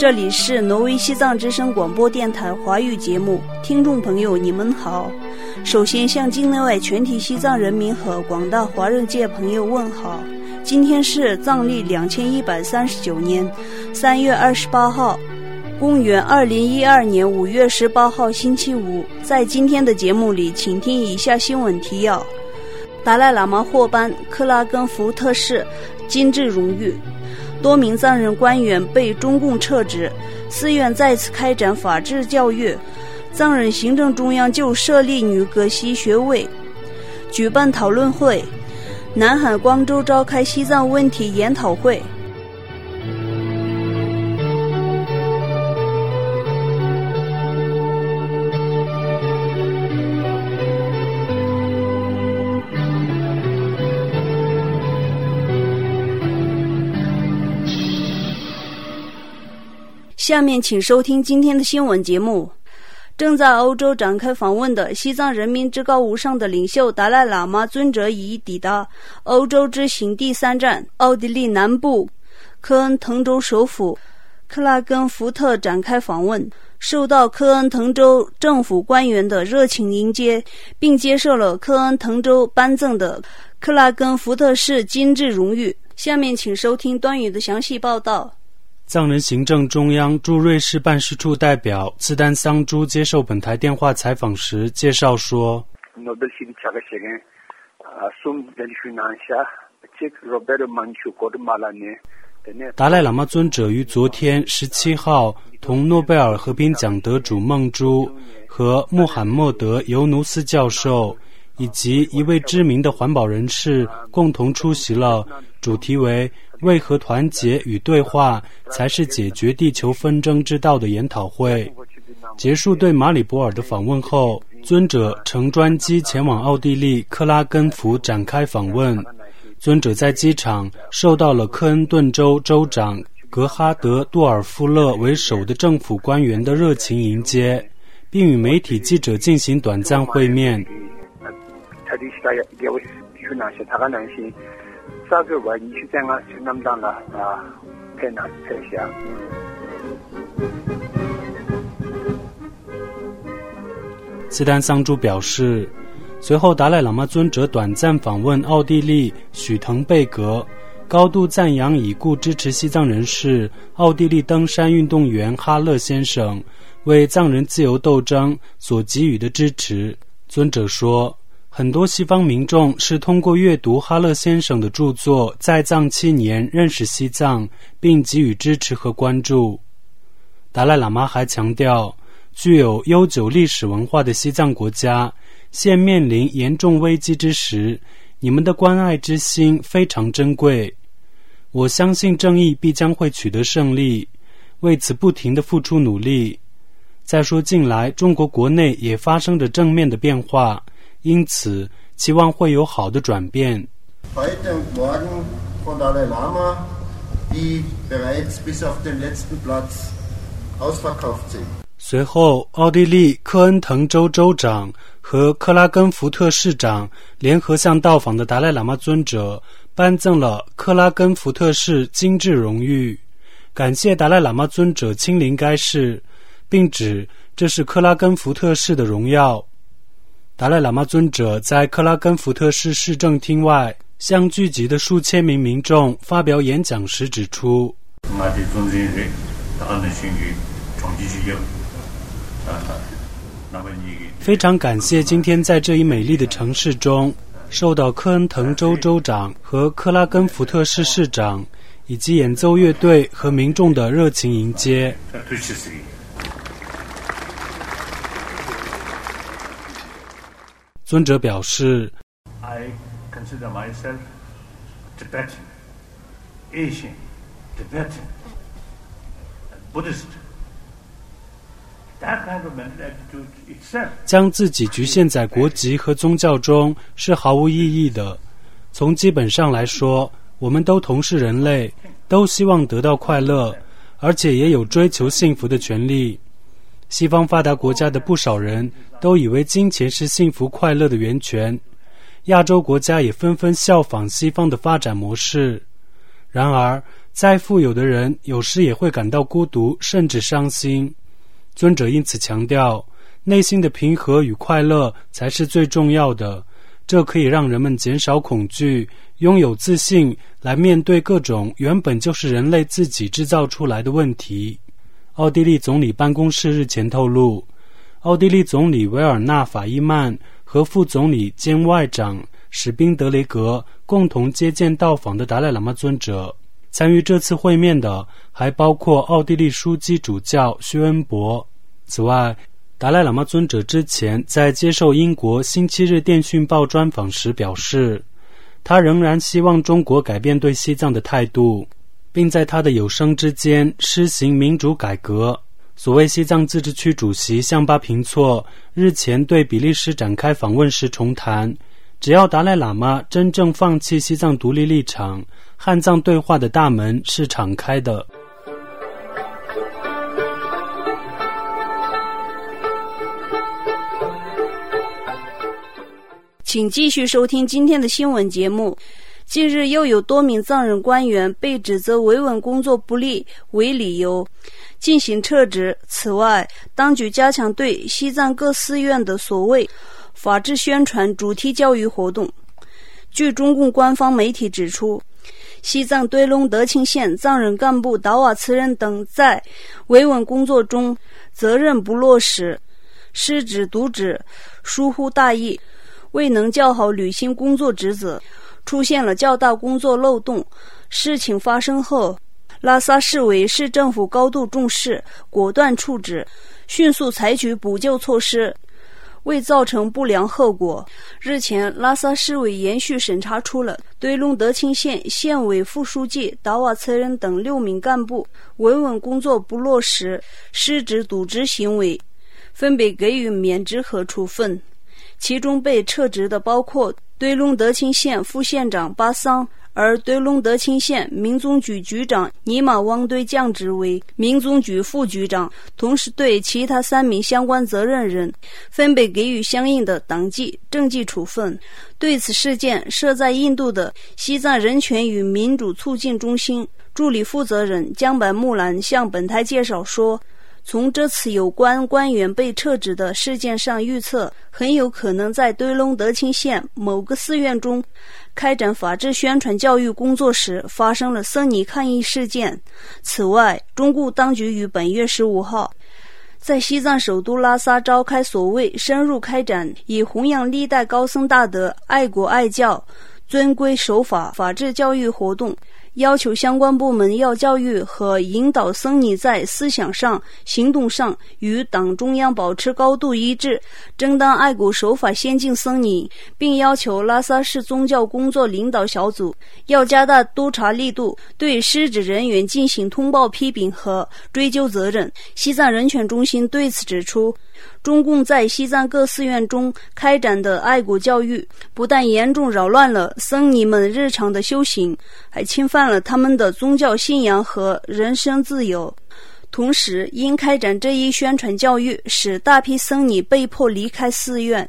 这里是挪威西藏之声广播电台华语节目，听众朋友你们好。首先向境内外全体西藏人民和广大华人界朋友问好。今天是藏历2139年3月28号，公元2012年5月18号星期五。在今天的节目里，请听以下新闻提要：达赖喇嘛获颁克拉根福特市金质荣誉，多名藏人官员被中共撤职，寺院再次开展法治教育，藏人行政中央就设立女格西学位，举办讨论会，南海光州召开西藏问题研讨会。下面请收听今天的新闻节目。正在欧洲展开访问的西藏人民至高无上的领袖达赖喇嘛尊者已抵达欧洲之行第3站奥地利南部科恩滕州首府克拉根福特展开访问，受到科恩滕州政府官员的热情迎接，并接受了科恩滕州颁赠的克拉根福特市金质荣誉。下面请收听端语的详细报道。 藏人行政中央驻瑞士办事处代表次丹桑珠接受本台电话采访时介绍说，达赖喇嘛尊者于昨天17号同诺贝尔和平奖得主孟珠和穆罕默德·尤努斯教授以及一位知名的环保人士共同出席了主题为为何团结与对话才是解决地球纷争之道的研讨会。结束对马里博尔的访问后，尊者乘专机前往奥地利克拉根福展开访问。尊者在机场受到了科恩顿州州长格哈德·杜尔夫勒为首的政府官员的热情迎接，并与媒体记者进行短暂会面。次丹桑珠表示，随后达赖喇嘛尊者短暂访问奥地利许滕贝格，高度赞扬已故支持西藏人士奥地利登山运动员哈勒先生为藏人自由斗争所给予的支持。尊者说，很多西方民众是通过阅读哈勒先生的著作《在藏7年》认识西藏，并给予支持和关注。达赖喇嘛还强调，具有悠久历史文化的西藏国家现面临严重危机之时，你们的关爱之心非常珍贵。我相信正义必将会取得胜利，为此不停地付出努力。再说近来中国国内也发生着正面的变化，因此期望会有好的转变。随后，奥地利科恩滕州州长和克拉根福特市长联合向到访的达赖喇嘛尊者颁赠了克拉根福特市金质荣誉，感谢达赖喇嘛尊者亲临该市，并指这是克拉根福特市的荣耀。达赖喇嘛尊者在克拉根福特市市政厅外向聚集的数千名民众发表演讲时指出，非常感谢今天在这一美丽的城市中受到科恩滕州州长和克拉根福特市市长以及演奏乐队和民众的热情迎接。尊者表示， I consider myself Tibetan, Asian, Tibetan, Buddhist. That kind of mental attitude itself. 将自己局限在国籍和宗教中是毫无意义的。从基本上来说，我们都同是人类，都希望得到快乐，而且也有追求幸福的权利。西方发达国家的不少人都以为金钱是幸福快乐的源泉，亚洲国家也纷纷效仿西方的发展模式。然而， 再富有的人有时也会感到孤独，甚至伤心。尊者因此强调，内心的平和与快乐才是最重要的，这可以让人们减少恐惧，拥有自信，来面对各种原本就是人类自己制造出来的问题。奥地利总理办公室日前透露，奥地利总理维尔纳·法伊曼和副总理兼外长史宾德雷格共同接见到访的达赖喇嘛尊者。参与这次会面的还包括奥地利枢机主教薛恩伯。此外，达赖喇嘛尊者之前在接受英国星期日电讯报专访时表示，他仍然希望中国改变对西藏的态度，并在他的有生之间施行民主改革。所谓西藏自治区主席向巴平措日前对比利时展开访问时重谈，只要达赖喇嘛真正放弃西藏独立立场，汉藏对话的大门是敞开的。 请继续收听今天的新闻节目。近日又有多名藏人官员被指责维稳工作不力为理由进行撤职。此外，当局加强对西藏各寺院的所谓法治宣传主题教育活动。据中共官方媒体指出，西藏堆龙德钦县藏人干部达瓦茨人等在维稳工作中责任不落实，失职渎职，疏忽大意，未能较好履行工作职责，出现了较大工作漏洞。事情发生后，拉萨市委市政府高度重视，果断处置，迅速采取补救措施，未造成不良后果。日前，拉萨市委延续审查出了堆龙德钦县县委副书记达瓦茨人等6名干部维稳工作不落实、失职渎职行为，分别给予免职和处分。其中被撤职的包括堆龙德钦县副县长巴桑，而堆龙德钦县民宗局局长尼玛汪堆降职为民宗局副局长，同时对其他3名相关责任人分别给予相应的党纪、政纪处分。对此事件，设在印度的西藏人权与民主促进中心助理负责人江柏木兰向本台介绍说，从这次有关官员被撤职的事件上预测，很有可能在堆龙德钦县某个寺院中开展法治宣传教育工作时发生了僧尼抗议事件。此外，中共当局于本月15号在西藏首都拉萨召开所谓深入开展以弘扬历代高僧大德、爱国爱教、遵规守法法治教育活动，要求相关部门要教育和引导僧尼在思想上、行动上与党中央保持高度一致，争当爱国守法先进僧尼，并要求拉萨市宗教工作领导小组要加大督查力度，对失职人员进行通报批评和追究责任。西藏人权中心对此指出，中共在西藏各寺院中开展的爱国教育，不但严重扰乱了僧尼们日常的修行，还侵犯了他们的宗教信仰和人身自由。同时，因开展这一宣传教育，使大批僧尼被迫离开寺院。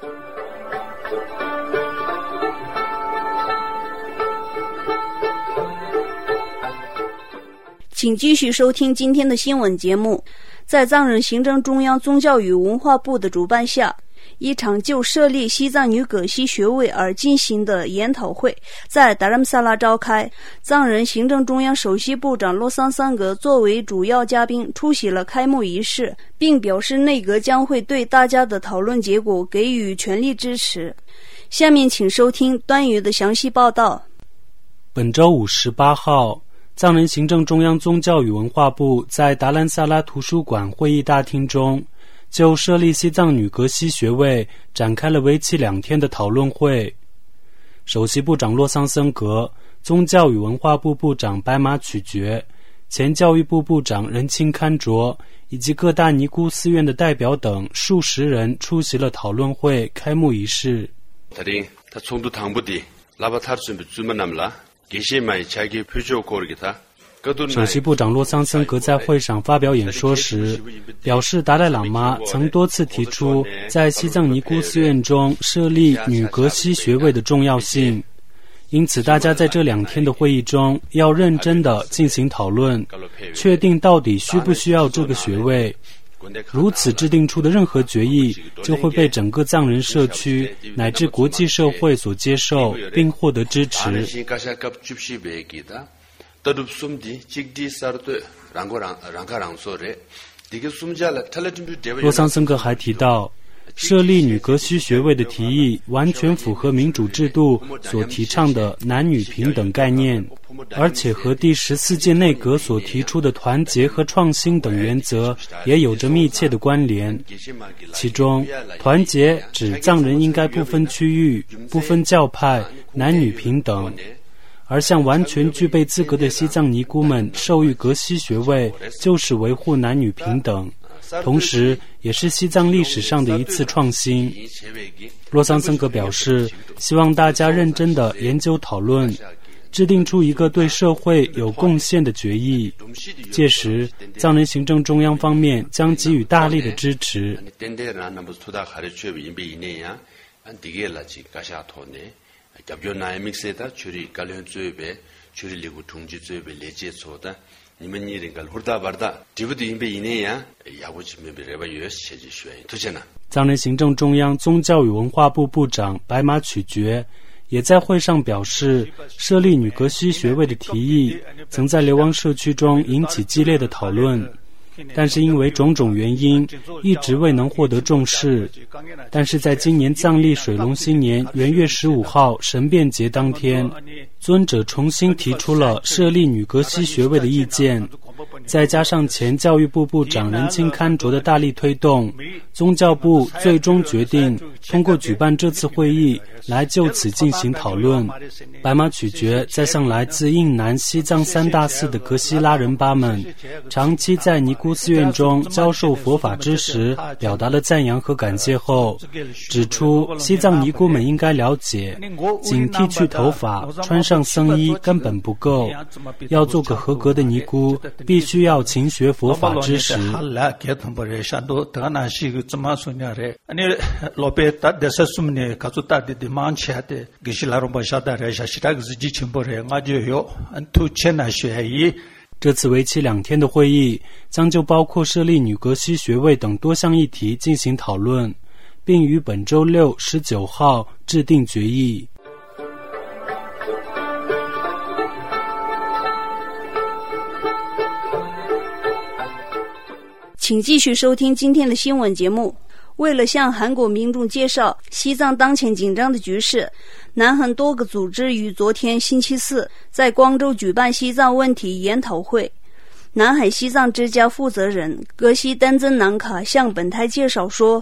请继续收听今天的新闻节目。在藏人行政中央宗教与文化部的主办下，一场就设立西藏女葛西学位而进行的研讨会在达兰萨拉召开。藏人行政中央首席部长洛桑桑格作为主要嘉宾出席了开幕仪式，并表示内阁将会对大家的讨论结果给予全力支持。下面请收听端瑜的详细报道。 本周5 18号，藏人行政中央宗教与文化部在达兰萨拉图书馆会议大厅中就设立西藏女格西学位展开了为期2天的讨论会。首席部长洛桑森格、宗教与文化部部长白马曲觉、前教育部部长仁钦堪卓以及各大尼姑寺院的代表等数十人出席了讨论会开幕仪式。首席部长洛桑森格在会上发表演说时表示，达赖喇嘛曾多次提出在西藏尼姑寺院中设立女格西学位的重要性， 因此大家在这2天的会议中要认真地进行讨论，确定到底需不需要这个学位。如此制定出的任何决议就会被整个藏人社区乃至国际社会所接受并获得支持。洛桑森格还提到，设立女格西学位的提议完全符合民主制度所提倡的男女平等概念，而且和第14届内阁所提出的团结和创新等原则也有着密切的关联。其中，团结指藏人应该不分区域、不分教派、男女平等，而向完全具备资格的西藏尼姑们授予格西学位，就是维护男女平等，同时也是西藏历史上的一次创新。洛桑森格表示，希望大家认真地研究讨论，制定出一个对社会有贡献的决议，届时藏人行政中央方面将给予大力的支持。藏人行政中央宗教与文化部部长白马曲觉也在会上表示，设立女格西学位的提议曾在流亡社区中引起激烈的讨论，但是因为种种原因一直未能获得重视。但是在今年藏历水龙新年元月15号神变节当天，尊者重新提出了设立女格西学位的意见，再加上前教育部部长仁钦堪卓的大力推动，宗教部最终决定通过举办这次会议来就此进行讨论。白马曲觉在向来自印南西藏3大寺的格西拉人巴们长期在尼姑寺院中教授佛法之时表达了赞扬和感谢后，指出西藏尼姑们应该了解，仅剃去头发穿上僧衣根本不够，要做个合格的尼姑必须要勤学佛法之时。这次为期2天的会议将就包括设立女格西学位等多项议题进行讨论，并于本周6、19号制定决议。 请继续收听今天的新闻节目。为了向韩国民众介绍西藏当前紧张的局势，南韩多个组织于昨天星期四在光州举办西藏问题研讨会。南海西藏之家负责人格西丹增南卡向本台介绍说，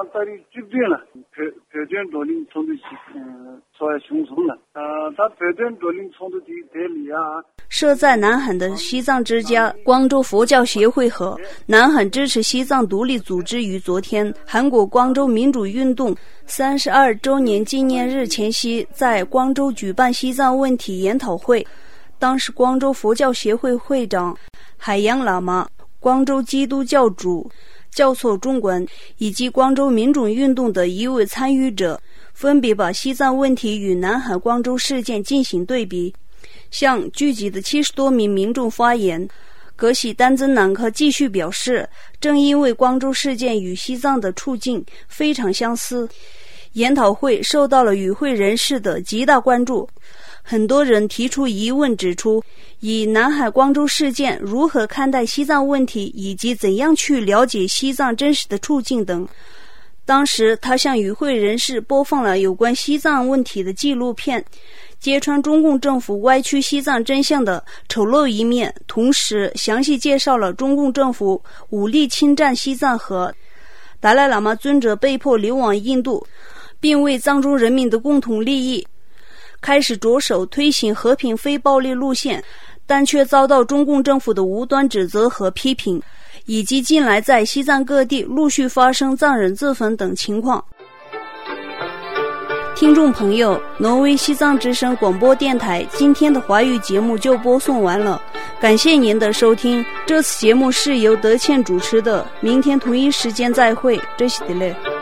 设在南韩的西藏之家光州佛教协会和南韩支持西藏独立组织于昨天韩国光州民主运动32周年纪念日前夕在光州举办西藏问题研讨会。当时光州佛教协会会长海洋喇嘛、光州基督教主教措中管以及光州民主运动的一位参与者分别把西藏问题与南海光州事件进行对比，向聚集的70多名民众发言。格西丹增南克继续表示，正因为光州事件与西藏的处境非常相似，研讨会受到了与会人士的极大关注。很多人提出疑问，指出以南海光州事件如何看待西藏问题，以及怎样去了解西藏真实的处境等。当时他向与会人士播放了有关西藏问题的纪录片，揭穿中共政府歪曲西藏真相的丑陋一面，同时详细介绍了中共政府武力侵占西藏和达赖喇嘛尊者被迫流亡印度，并为藏中人民的共同利益开始着手推行和平非暴力路线，但却遭到中共政府的无端指责和批评，以及近来在西藏各地陆续发生藏人自焚等情况。听众朋友，挪威西藏之声广播电台今天的华语节目就播送完了，感谢您的收听。这次节目是由德倩主持的，明天同一时间再会，这是的嘞。